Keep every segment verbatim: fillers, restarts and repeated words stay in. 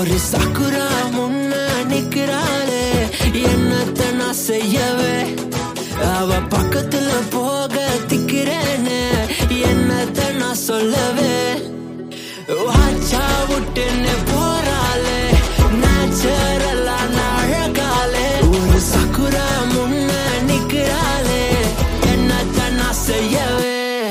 ஒரு சாக்குரா முன்ன நிக்கிறாளே என்னத்த நான் செய்யவே அவ பக்கத்துல போக திக்கிறேன்னு என்னத்த நான் சொல்லவே வாச்சா விட்டுன்னு போறாளே நேச்சுரலா அழகாலே ஒரு சாக்குரா முன்ன நிக்கிறாளே என்னத்த நான் செய்யவே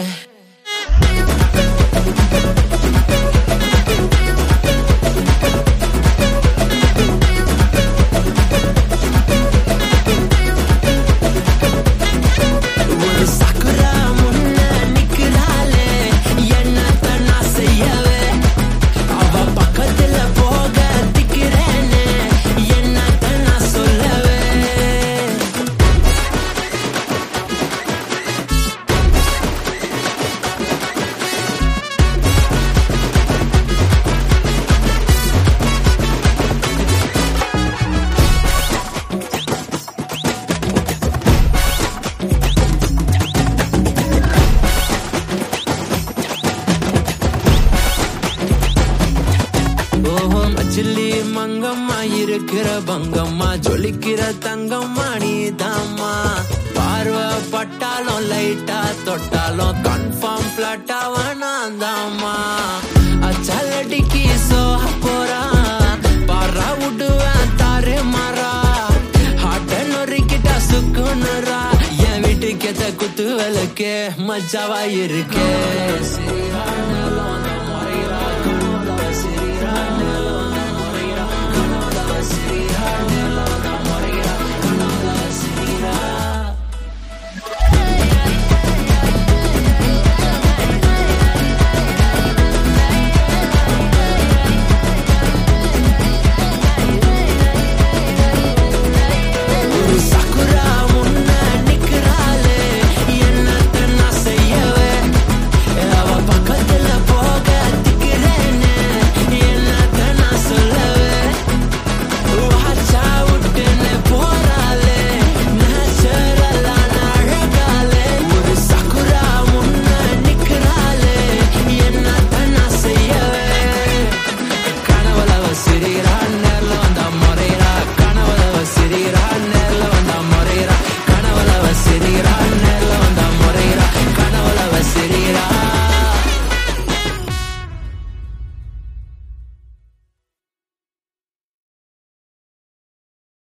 சில்லி மங்கம்மா இருக்கிற பங்கம்மா ஜொலிக்கிற தங்கம்மா நீதாம்மா பார்வை பட்டாலும் லைட்டா தொட்டாலும் கன்ஃபார்ம் பிளாட்டா வேணாந்தாம்மா அச்சலடிக்கு சோஹ போறா பாரா விடுவேன் தாரே மாறா ஹாட்ட நொறிக்கிட்டா சுக்குனுரா என் வீட்டுக்கேத்த குத்து விளக்கே மஜாவா இருக்கே